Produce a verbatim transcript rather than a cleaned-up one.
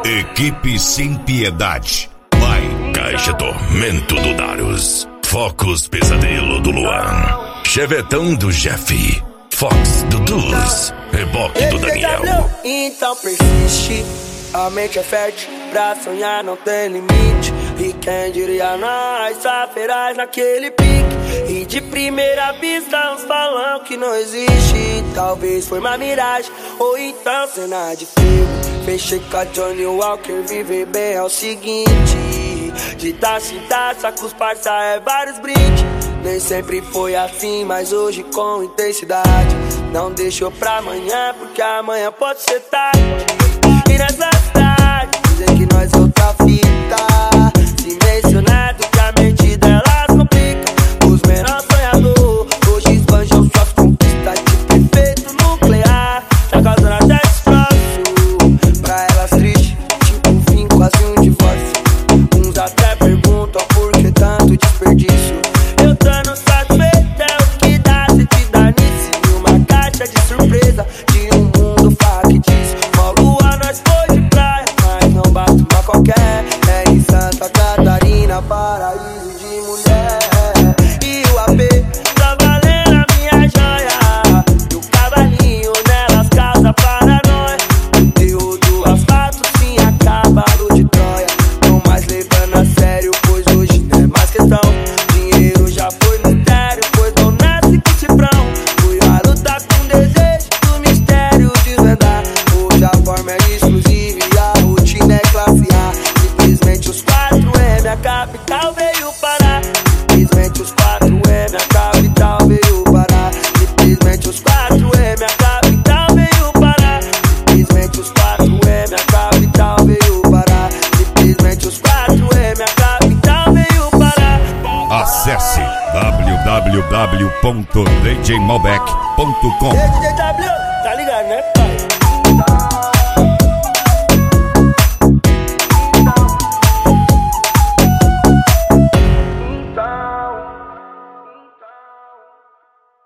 Equipe Sem Piedade. Vai. Caixa Tormento do Darius. Focus Pesadelo do Luan. Chevetão do Jeff. Fox do Duz. Reboque do Daniel. Então persiste, a mente é fértil, pra sonhar não tem limite. E quem diria nós, feraz naquele pique. E de primeira vista uns falam que não existe. Talvez foi uma miragem, ou então cena de filme. Fechei com a Johnny Walker, viver bem é o seguinte. De taça em taça com os parça é vários brindes. Nem sempre foi assim, mas hoje com intensidade. Não deixou pra amanhã, porque amanhã pode ser tarde. E nessa cidade, dizem que nós é outra fita. Se mencionado que a mente delas complica. Os menores sonhadores hoje esbanjam suas conquistas. De efeito nuclear, tá causando até destroço. Pra elas triste, tipo um fim, quase um divórcio. Uns até perguntam por que tanto desperdício. Eu dando satisfeito é o que dá se te dá nisso. E uma caixa de surpresa de um mundo factício. Uma lua nós foi de praia, mas não basta uma qualquer. É em Santa Catarina, paraíso de mulher. E o A P tá valendo a minha joia. E o cavalinho nelas causa paranoia. Conteúdo asfalto sim, a cavalo de Troia. Não mais levando a sério, pois hoje não é mais questão. Dinheiro já foi mistério, pois não nasce com cifrão. Fui a lutar com desejo do mistério desvendar. Hoje a forma é exclusiva e a rotina é classe A. Simplesmente os quatro M, a capital veio parar. Simplesmente os quatro M, a capital veio parar. Simplesmente os quatro M, a capital veio parar. Simplesmente os quatro M, a capital veio parar. Simplesmente os quatro M, a capital veio parar. Acesse w w w ponto d j malbec ponto com. D J W, tá ligado, né?